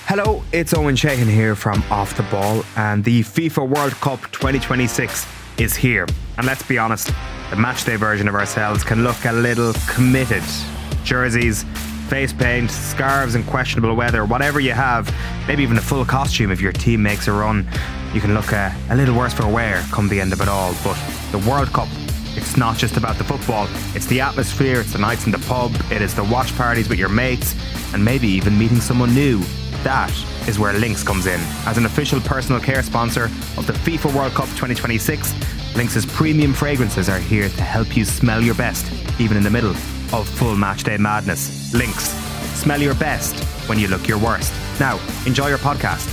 Hello, it's Owen Sheehan here from Off the Ball, and the FIFA World Cup 2026 is here. And let's be honest, the matchday version of ourselves can look a little committed. Jerseys, face paint, scarves and questionable weather, whatever you have, maybe even a full costume if your team makes a run, you can look a little worse for wear come the end of it all. But the World Cup, it's not just about the football, it's the atmosphere, it's the nights in the pub, it is the watch parties with your mates, and maybe even meeting someone new. That is where Lynx comes in. As an official personal care sponsor of the FIFA World Cup 2026, Lynx's premium fragrances are here to help you smell your best, even in the middle of full matchday madness. Lynx, smell your best when you look your worst. Now, enjoy your podcast.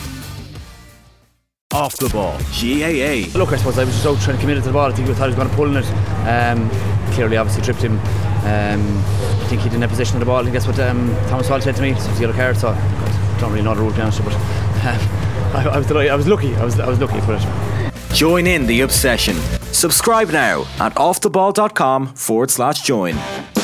Off the Ball, GAA. Look, I suppose I was just out trying to commit it to the ball. I think he thought he was going to pull in it. Clearly, obviously tripped him. I think he didn't have possession of the ball. I think that's what Thomas Hall said to me. So it was a yellow card, so I don't really know the rule, to be honest, but I was delighted. I was lucky. I was lucky for it. Join in the obsession. Subscribe now at offtheball.com/join.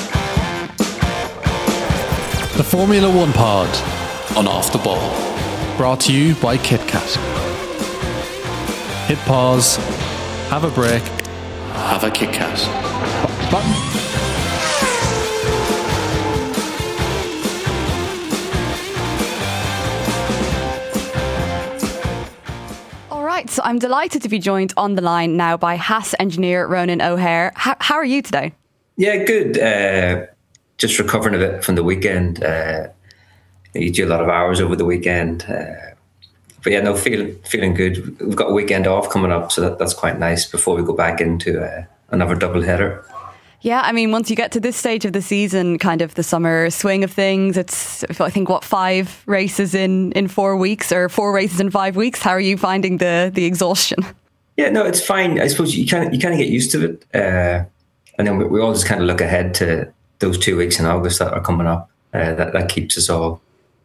The Formula One pod on Off the Ball. Brought to you by KitKat. Hit pause, have a break, have a KitKat. Button. So I'm delighted to be joined on the line now by Haas engineer Ronan O'Hare. How are you today? Yeah, good. Just recovering a bit from the weekend. You do a lot of hours over the weekend. But yeah, no, feeling good. We've got a weekend off coming up, so that's quite nice before we go back into another double header. Yeah, I mean, once you get to this stage of the season, kind of the summer swing of things, it's, I think, 5 races in 4 weeks or 4 races in 5 weeks. How are you finding the exhaustion? Yeah, no, it's fine. I suppose you kind of get used to it. And then we all just kind of look ahead to those 2 weeks in August that are coming up. That keeps us all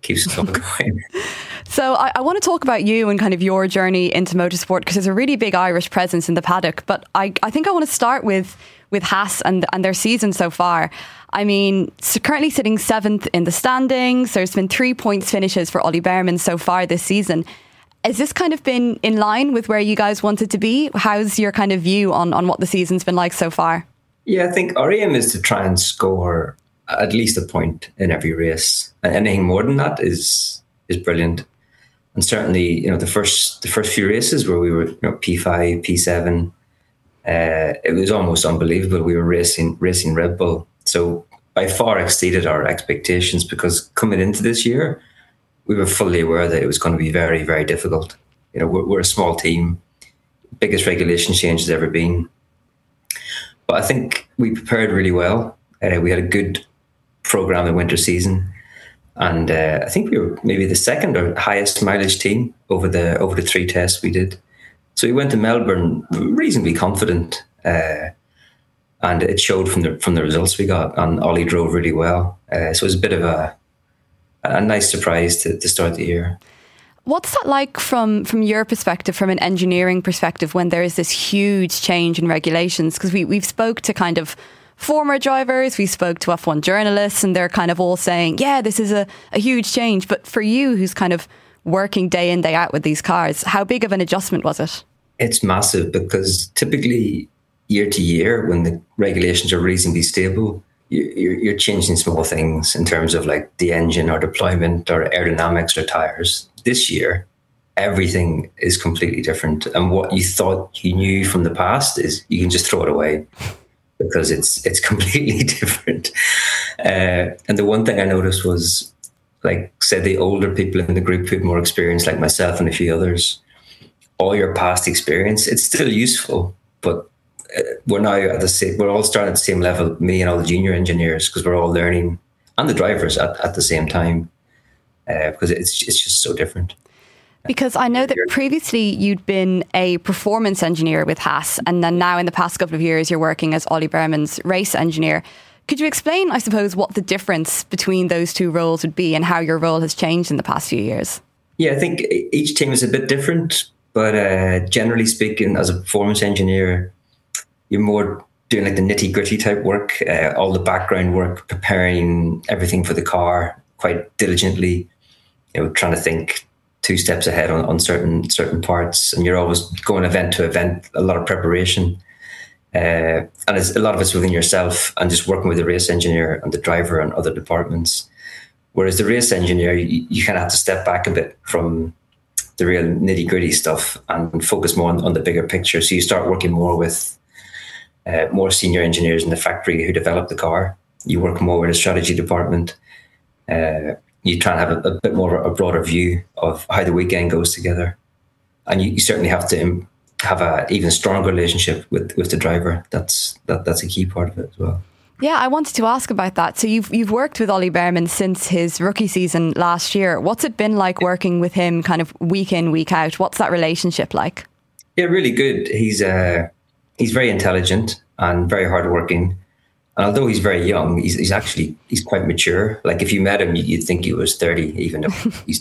going. So I want to talk about you and kind of your journey into motorsport, because there's a really big Irish presence in the paddock. But I think I want to start with Haas and their season so far. I mean, currently sitting 7th in the standings. There's been 3 points finishes for Ollie Behrman so far this season. Has this kind of been in line with where you guys wanted to be? How's your kind of view on what the season's been like so far? Yeah, I think our aim is to try and score at least a point in every race. And anything more than that is brilliant. And certainly, the first few races where we were P5, P7, it was almost unbelievable. We were racing Red Bull. So by far exceeded our expectations, because coming into this year, we were fully aware that it was going to be very, very difficult. We're a small team, biggest regulation change has ever been. But I think we prepared really well. We had a good program in winter season. And I think we were maybe the second or highest mileage team over the 3 tests we did. So we went to Melbourne reasonably confident, and it showed from the results we got. And Ollie drove really well, so it was a bit of a nice surprise to start the year. What's that like from your perspective, from an engineering perspective, when there is this huge change in regulations? Because we've spoke to kind of former drivers, we spoke to F1 journalists, and they're kind of all saying, yeah, this is a huge change. But for you, who's kind of working day in, day out with these cars, how big of an adjustment was it? It's massive, because typically year to year, when the regulations are reasonably stable, you're changing small things in terms of like the engine or deployment or aerodynamics or tires. This year, everything is completely different. And what you thought you knew from the past is you can just throw it away, because it's completely different. And the one thing I noticed was, like, say the older people in the group who had more experience, like myself and a few others, all your past experience, it's still useful, but we're now we're all starting at the same level, me and all the junior engineers, because we're all learning, and the drivers at the same time, because it's just so different. Because I know that previously you'd been a performance engineer with Haas, and then now in the past couple of years you're working as Ollie Behrman's race engineer. Could you explain, I suppose, what the difference between those two roles would be and how your role has changed in the past few years? Yeah, I think each team is a bit different, but generally speaking, as a performance engineer, you're more doing like the nitty-gritty type work, all the background work, preparing everything for the car quite diligently. trying to think 2 steps ahead on certain parts, and you're always going event to event, a lot of preparation. And it's a lot of it's within yourself and just working with the race engineer and the driver and other departments. Whereas the race engineer, you kind of have to step back a bit from the real nitty gritty stuff and focus more on the bigger picture. So you start working more with more senior engineers in the factory who develop the car. You work more with a strategy department. You try and have a bit more of a broader view of how the weekend goes together. And you certainly have to have an even stronger relationship with the driver. That's a key part of it as well. Yeah, I wanted to ask about that. So you've worked with Ollie Bearman since his rookie season last year. What's it been like working with him kind of week in, week out? What's that relationship like? Yeah, really good. He's very intelligent and very hardworking. And although he's very young, he's quite mature. Like if you met him, you'd think he was 30, even though he's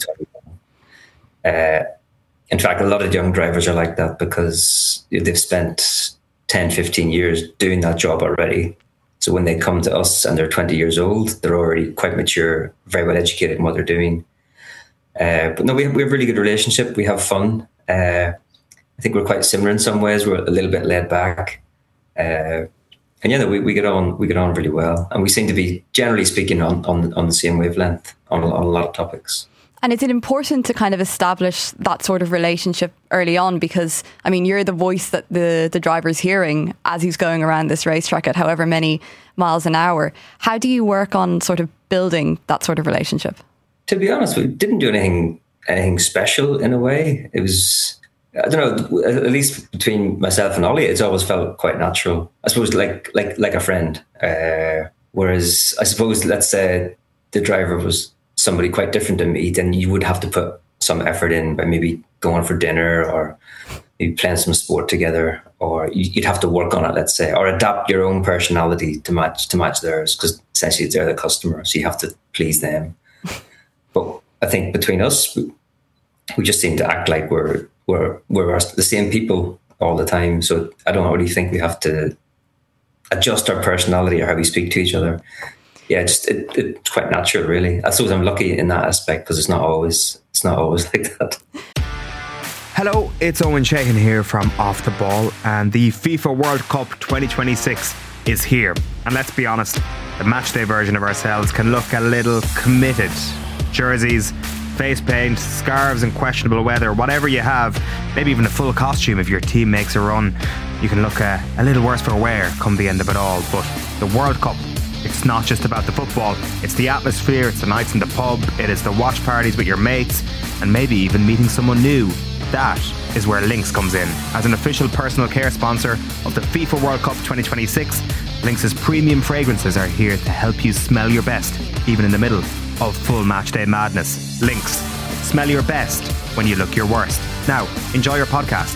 21. In fact, a lot of young drivers are like that because they've spent 10, 15 years doing that job already. So when they come to us and they're 20 years old, they're already quite mature, very well educated in what they're doing. But no, we have a really good relationship. We have fun. I think we're quite similar in some ways. We're a little bit laid back. And yeah, we get on really well. And we seem to be, generally speaking, on the same wavelength on a lot of topics. And is it important to kind of establish that sort of relationship early on? Because, I mean, you're the voice that the driver's hearing as he's going around this racetrack at however many miles an hour. How do you work on sort of building that sort of relationship? To be honest, we didn't do anything special in a way. It was, I don't know, at least between myself and Ollie, it's always felt quite natural. I suppose like a friend. Whereas I suppose, let's say the driver was somebody quite different to me, then you would have to put some effort in by maybe going for dinner or maybe playing some sport together, or you'd have to work on it, let's say, or adapt your own personality to match theirs, because essentially they're the customer, so you have to please them. But I think between us, we just seem to act like we're the same people all the time. So I don't really think we have to adjust our personality or how we speak to each other. Yeah, it's quite natural, really. I suppose I'm lucky in that aspect because it's not always like that. Hello, it's Owen Sheehan here from Off the Ball, and the FIFA World Cup 2026 is here. And let's be honest, the matchday version of ourselves can look a little committed. Jerseys, face paint, scarves and questionable weather, whatever you have, maybe even a full costume if your team makes a run, you can look a little worse for wear come the end of it all. But the World Cup, it's not just about the football, it's the atmosphere, it's the nights in the pub, it is the watch parties with your mates, and maybe even meeting someone new. That is where Lynx comes in. As an official personal care sponsor of the FIFA World Cup 2026, Lynx's premium fragrances are here to help you smell your best, even in the middle of full matchday madness. Lynx, smell your best when you look your worst. Now, enjoy your podcast.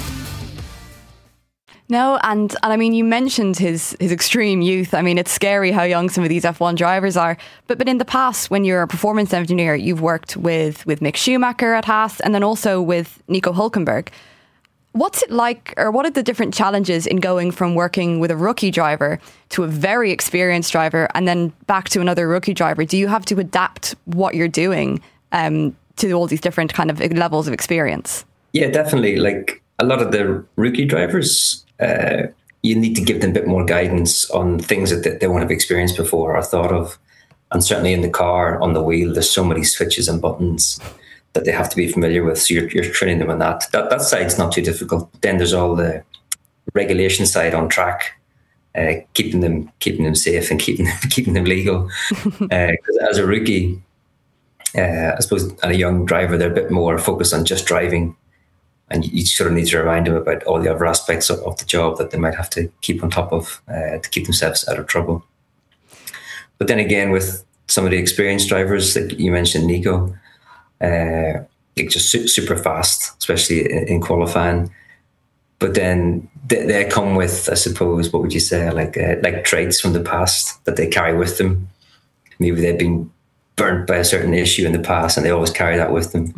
No, and I mean, you mentioned his extreme youth. I mean, it's scary how young some of these F1 drivers are. But in the past, when you're a performance engineer, you've worked with Mick Schumacher at Haas and then also with Nico Hülkenberg. What's it like, or what are the different challenges in going from working with a rookie driver to a very experienced driver and then back to another rookie driver? Do you have to adapt what you're doing to all these different kind of levels of experience? Yeah, definitely. Like a lot of the rookie drivers, you need to give them a bit more guidance on things that they won't have experienced before or thought of. And certainly in the car, on the wheel, there's so many switches and buttons that they have to be familiar with. So you're training them on that. That side's not too difficult. Then there's all the regulation side on track, keeping them safe and keeping them legal. Because as a rookie, I suppose, and a young driver, they're a bit more focused on just driving. And you sort of need to remind them about all the other aspects of the job that they might have to keep on top of to keep themselves out of trouble. But then again, with some of the experienced drivers, like you mentioned, Nico, just super fast, especially in qualifying. But then they come with, I suppose, what would you say, like traits from the past that they carry with them. Maybe they've been burnt by a certain issue in the past, and they always carry that with them.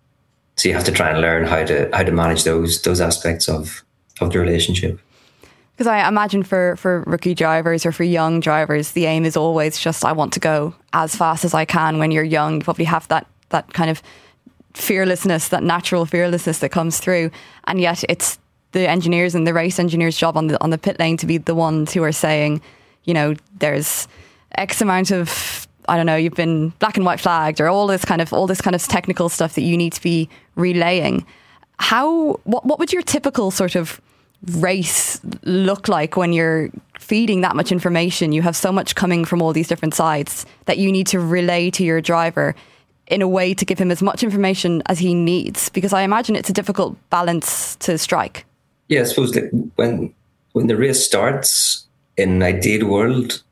So you have to try and learn how to manage those aspects of the relationship. Because I imagine for rookie drivers or for young drivers, the aim is always just, I want to go as fast as I can. When you're young, you probably have that kind of fearlessness, that natural fearlessness that comes through. And yet it's the engineers and the race engineers' job on the pit lane to be the ones who are saying, you know, there's X amount of, I don't know, you've been black and white flagged, or all this kind of technical stuff that you need to be relaying. What would your typical sort of race look like when you're feeding that much information? You have so much coming from all these different sides that you need to relay to your driver in a way to give him as much information as he needs, because I imagine it's a difficult balance to strike. Yeah, I suppose that when the race starts, in an ideal world,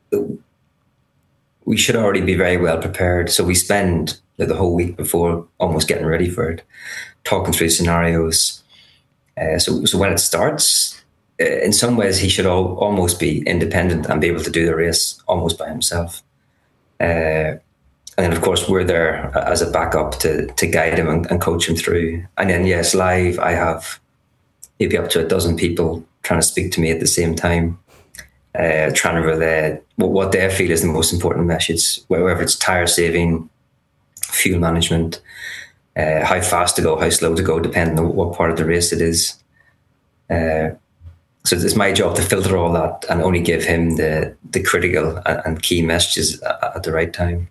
we should already be very well prepared. So we spend the whole week before almost getting ready for it, talking through scenarios. So when it starts, in some ways, he should almost be independent and be able to do the race almost by himself. And then, of course, we're there as a backup to guide him and coach him through. And then, yes, live, I have maybe up to a dozen people trying to speak to me at the same time, trying to relay what they feel is the most important message, whether it's tyre saving, fuel management, how fast to go, how slow to go, depending on what part of the race it is. So it's my job to filter all that and only give him the critical and key messages at the right time.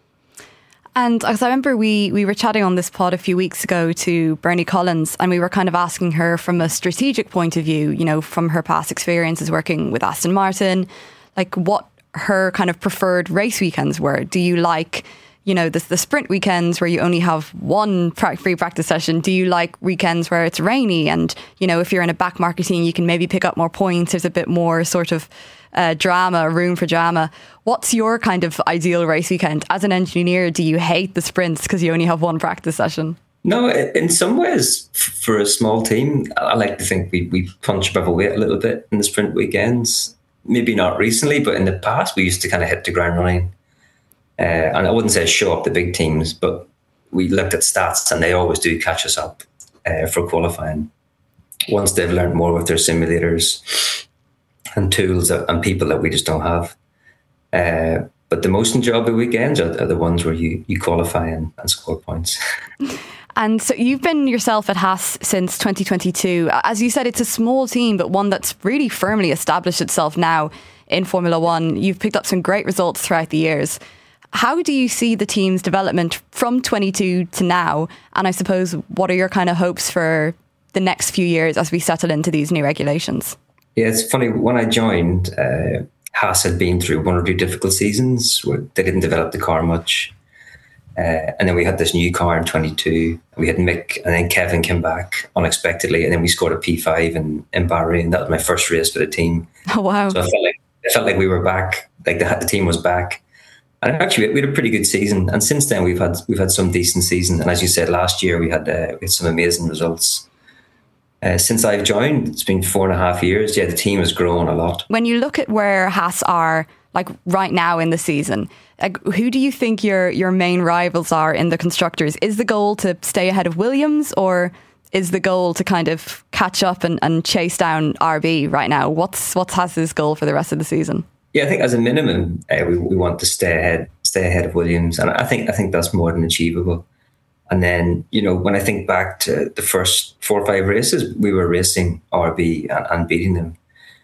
And as I remember, we were chatting on this pod a few weeks ago to Bernie Collins, and we were kind of asking her from a strategic point of view, you know, from her past experiences working with Aston Martin, like what her kind of preferred race weekends were. Do you like, you know, the sprint weekends where you only have one free practice session? Do you like weekends where it's rainy and, you know, if you're in a back marketing, you can maybe pick up more points? There's a bit more sort of drama, room for drama. What's your kind of ideal race weekend? As an engineer, do you hate the sprints because you only have one practice session? No, in some ways, for a small team, I like to think we punch above our weight a little bit in the sprint weekends. Maybe not recently, but in the past, we used to kind of hit the ground running. And I wouldn't say show up the big teams, but we looked at stats and they always do catch us up for qualifying. Once they've learned more with their simulators and tools and people that we just don't have. But the most enjoyable weekends are the ones where you qualify and score points. And so you've been yourself at Haas since 2022. As you said, it's a small team, but one that's really firmly established itself now in Formula One. You've picked up some great results throughout the years. How do you see the team's development from 22 to now? And I suppose, what are your kind of hopes for the next few years as we settle into these new regulations? Yeah, it's funny. When I joined, Haas had been through one or two difficult seasons where they didn't develop the car much. And then we had this new car in 22. We had Mick and then Kevin came back unexpectedly. And then we scored a P5 in Bahrain. That was my first race for the team. Oh, wow. So I felt like we were back, like the team was back. And actually, we had a pretty good season. And since then, we've had some decent season. And as you said, last year we had some amazing results. Since I've joined, it's been 4.5 years. Yeah, the team has grown a lot. When you look at where Haas are, like right now in the season, like, who do you think your main rivals are in the constructors? Is the goal to stay ahead of Williams, or is the goal to kind of catch up and chase down RB right now? What's Haas's goal for the rest of the season? Yeah, I think as a minimum, we want to stay ahead of Williams, and I think that's more than achievable. And then, you know, when I think back to the first 4 or 5 races, we were racing RB and beating them,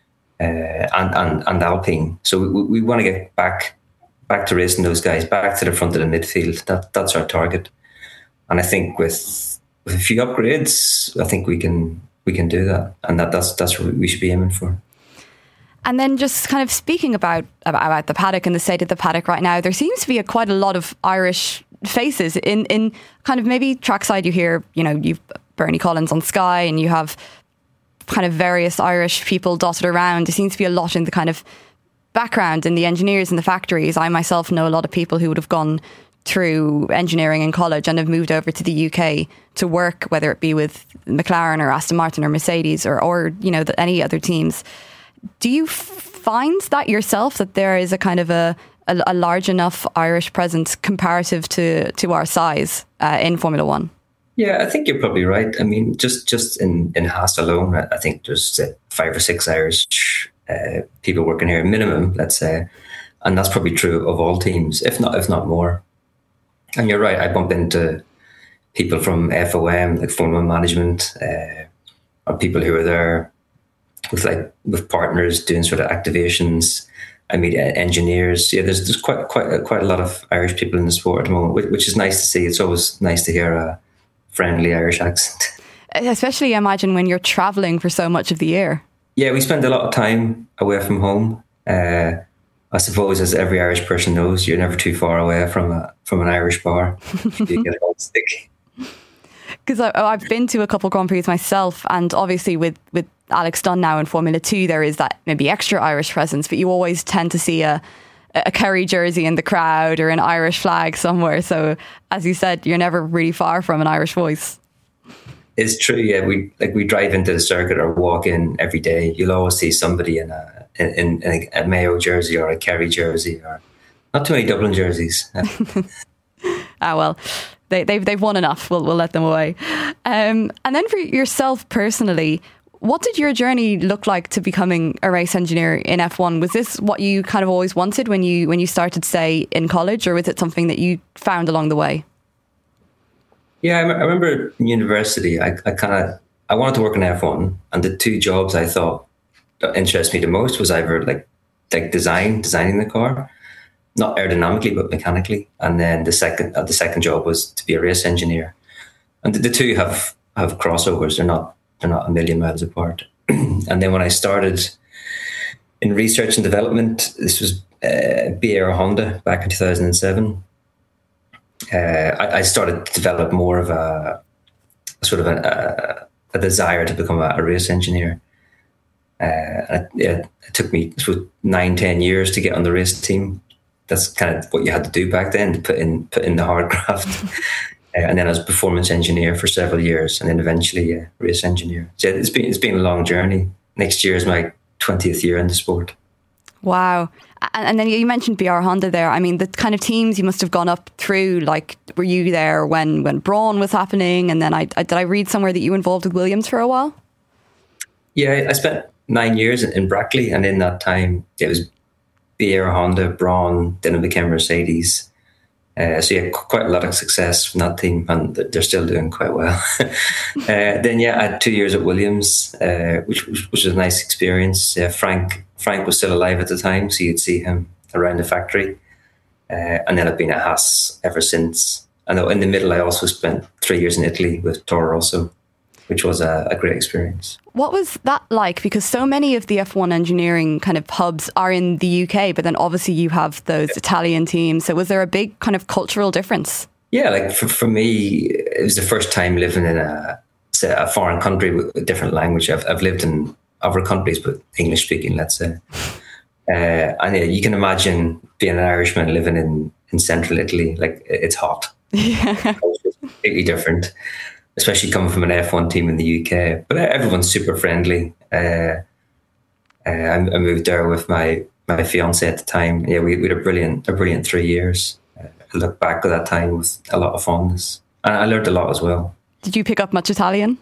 and Alpine. So we want to get back to racing those guys, back to the front of the midfield. That's our target. And I think with a few upgrades, I think we can do that, and that's what we should be aiming for. And then just kind of speaking about the paddock and the state of the paddock right now, there seems to be quite a lot of Irish faces in kind of maybe trackside. You hear, you know, you've Bernie Collins on Sky and you have kind of various Irish people dotted around. There seems to be a lot in the kind of background in the engineers in the factories. I myself know a lot of people who would have gone through engineering in college and have moved over to the UK to work, whether it be with McLaren or Aston Martin or Mercedes or you know, any other teams. Do you find that yourself, that there is a kind of a large enough Irish presence comparative to our size in Formula One? Yeah, I think you're probably right. I mean, just in Haas alone, I think there's 5 or 6 Irish people working here, minimum, let's say, and that's probably true of all teams, if not more. And you're right. I bump into people from FOM, like Formula Management, or people who are there with partners doing sort of activations. I meet engineers. Yeah, there's quite a lot of Irish people in the sport at the moment, which is nice to see. It's always nice to hear a friendly Irish accent. Especially, I imagine, when you're travelling for so much of the year. Yeah, we spend a lot of time away from home. I suppose, as every Irish person knows, you're never too far away from an Irish bar. You get a stick. Because I've been to a couple Grand Prix myself, and obviously with Alex Dunn now in Formula 2, there is that maybe extra Irish presence, but you always tend to see a Kerry jersey in the crowd or an Irish flag somewhere. So, as you said, you're never really far from an Irish voice. It's true, yeah. We drive into the circuit or walk in every day. You'll always see somebody in a Mayo jersey or a Kerry jersey, or not too many Dublin jerseys. Well, they've won enough. We'll let them away. And then for yourself personally, what did your journey look like to becoming a race engineer in F1? Was this what you kind of always wanted when you started, say, in college, or was it something that you found along the way? Yeah, I remember in university, I wanted to work in F1, and the 2 jobs I thought that interested me the most was either like designing the car, not aerodynamically but mechanically, and then the second job was to be a race engineer. And the 2 have crossovers. They're not a million miles apart. And then when I started in research and development, this was BAR Honda back in 2007. I started to develop more of a sort of a desire to become a race engineer. It took me 9-10 years to get on the race team. That's kind of what you had to do back then, to put in the hard graft. And then I was a performance engineer for several years, and then eventually a race engineer. So it's been a long journey. Next year is my 20th year in the sport. Wow. And then you mentioned BR Honda there. I mean, the kind of teams you must have gone up through, like, were you there when Brawn was happening? And then did I read somewhere that you were involved with Williams for a while? Yeah, I spent 9 years in Brackley, and in that time it was BR Honda, Brawn, then it became Mercedes. So yeah, quite a lot of success from that team, and they're still doing quite well. Then I had 2 years at Williams, which was a nice experience. Frank was still alive at the time, so you'd see him around the factory. And then I've been at Haas ever since. And in the middle, I also spent 3 years in Italy with Toro Rosso, which was a great experience. What was that like? Because so many of the F1 engineering kind of hubs are in the UK, but then obviously you have those Italian teams. So was there a big kind of cultural difference? Yeah, like for me, it was the first time living in a foreign country with a different language. I've lived in other countries, but English speaking, let's say. And you can imagine being an Irishman living in central Italy. Like, it's hot. Yeah. It's completely different, especially coming from an F1 team in the UK. But everyone's super friendly. I moved there with my fiance at the time. Yeah, we had a brilliant 3 years. I look back at that time with a lot of fondness. And I learned a lot as well. Did you pick up much Italian?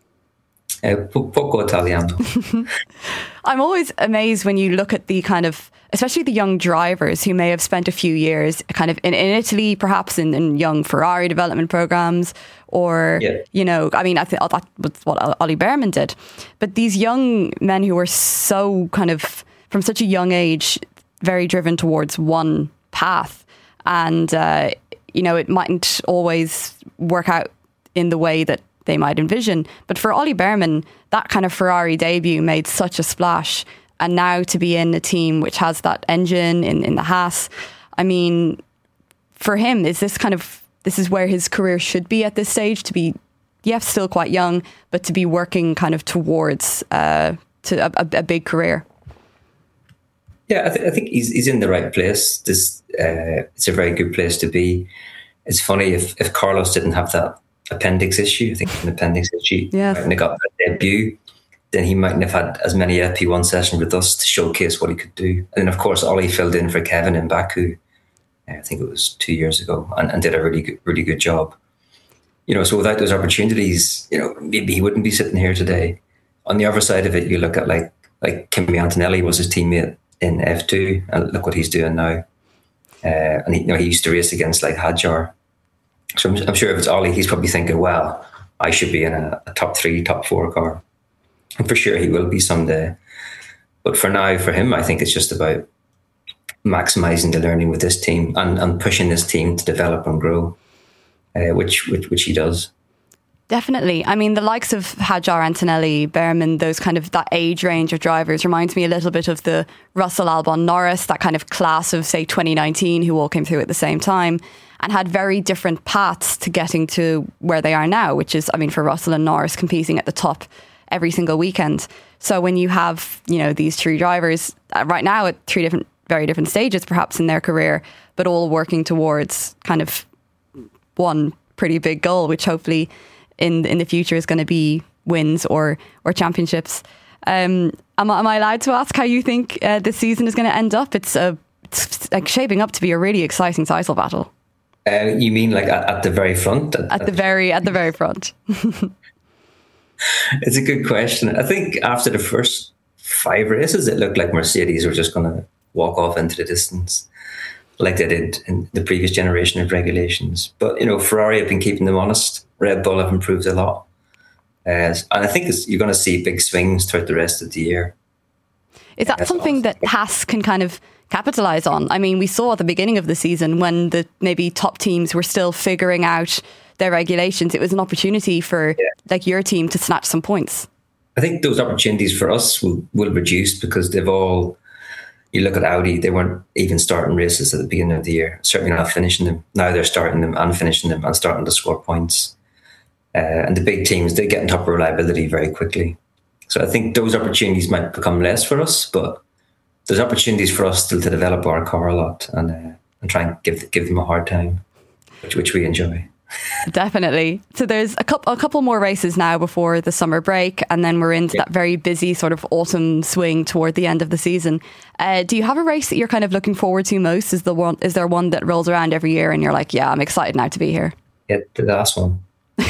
Poco Italiano. I'm always amazed when you look at the kind of, especially the young drivers who may have spent a few years kind of in Italy, perhaps in young Ferrari development programs, or, you know, I mean, I think that was what Ollie Behrman did. But these young men who were so kind of, from such a young age, very driven towards one path. And, you know, it mightn't always work out in the way that they might envision. But for Ollie Behrman, that kind of Ferrari debut made such a splash. And now to be in a team which has that engine in the Haas, I mean, for him, this is where his career should be at this stage, to be, still quite young, but to be working kind of towards to a big career. Yeah, I think he's in the right place. It's a very good place to be. It's funny, if Carlos didn't have that appendix issue, I think an appendix issue, and he got that debut, then he mightn't have had as many FP1 sessions with us to showcase what he could do. And then, of course, Ollie filled in for Kevin in Baku, I think it was 2 years ago, and did a really good job. So without those opportunities, maybe he wouldn't be sitting here today. On the other side of it, you look at like Kimi Antonelli was his teammate in F2, and look what he's doing now. And he used to race against like Hadjar. So I'm sure if it's Ollie, he's probably thinking, well, I should be in a top 3, top 4 car. And for sure he will be someday. But for now, for him, I think it's just about maximising the learning with this team and pushing this team to develop and grow, which he does. Definitely. I mean, the likes of Hadjar, Antonelli, Behrman, those kind of that age range of drivers reminds me a little bit of the Russell, Albon, Norris, that kind of class of, say, 2019, who all came through at the same time and had very different paths to getting to where they are now, which is, I mean, for Russell and Norris competing at the top every single weekend. So when you have, these 3 drivers right now at 3 very different stages, perhaps in their career, but all working towards kind of one pretty big goal, which hopefully in the future is going to be wins or championships. Am I allowed to ask how you think this season is going to end up? It's like shaping up to be a really exciting title battle. You mean like at the very front? At the very front. It's a good question. I think after the first 5 races, it looked like Mercedes were just going to walk off into the distance, like they did in the previous generation of regulations. But, Ferrari have been keeping them honest. Red Bull have improved a lot. And I think you're going to see big swings throughout the rest of the year. Is that something that Haas can kind of capitalise on? I mean, we saw at the beginning of the season when the maybe top teams were still figuring out their regulations, it was an opportunity for like your team to snatch some points. I think those opportunities for us will reduce because they've all... You look at Audi, they weren't even starting races at the beginning of the year, certainly not finishing them. Now they're starting them and finishing them and starting to score points. And the big teams, they get on top of reliability very quickly. So I think those opportunities might become less for us, but there's opportunities for us still to develop our car a lot and try and give them a hard time, which we enjoy. Definitely. So there's a couple more races now before the summer break, and then we're into that very busy sort of autumn swing toward the end of the season. Do you have a race that you're kind of looking forward to most? Is there one that rolls around every year and you're like, yeah, I'm excited now to be here? Yeah, the last one.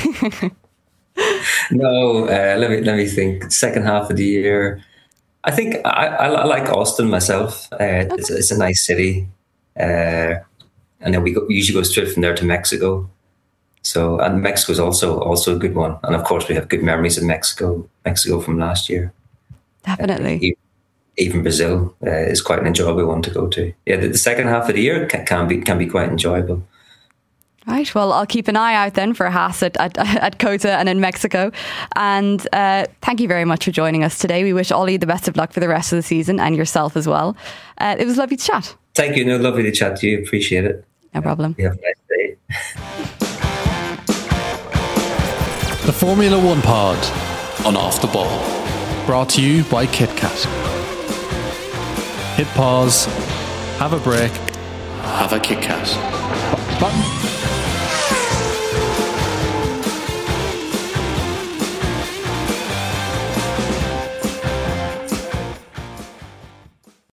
No, let me think. Second half of the year, I think I like Austin myself. It's a nice city, and then we usually go straight from there to Mexico. So, and Mexico is also a good one, and of course we have good memories of Mexico from last year. Definitely. Even Brazil is quite an enjoyable one to go to. Yeah, the second half of the year can be quite enjoyable. Right, well, I'll keep an eye out then for Haas at COTA and in Mexico. And thank you very much for joining us today. We wish Ollie the best of luck for the rest of the season and yourself as well. It was lovely to chat. Thank you. No, lovely to chat to you. Appreciate it. No problem. You have a nice day. The Formula One Pod on Off the Ball. Brought to you by KitKat. Hit pause, have a break, have a KitKat. Button.